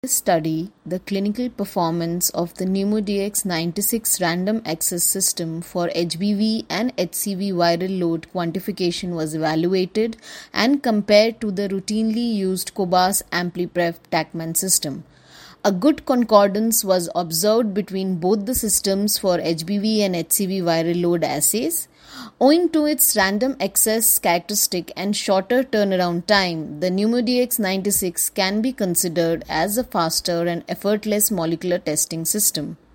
This study, the clinical performance of the PneumODX 96 random access system for HBV and HCV viral load quantification was evaluated and compared to the routinely used cobas AmpliPrep TaqMan system. A good concordance was observed between both the systems for HBV and HCV viral load assays. Owing to its random access characteristic and shorter turnaround time, the PneumODX 96 can be considered as a faster and effortless molecular testing system.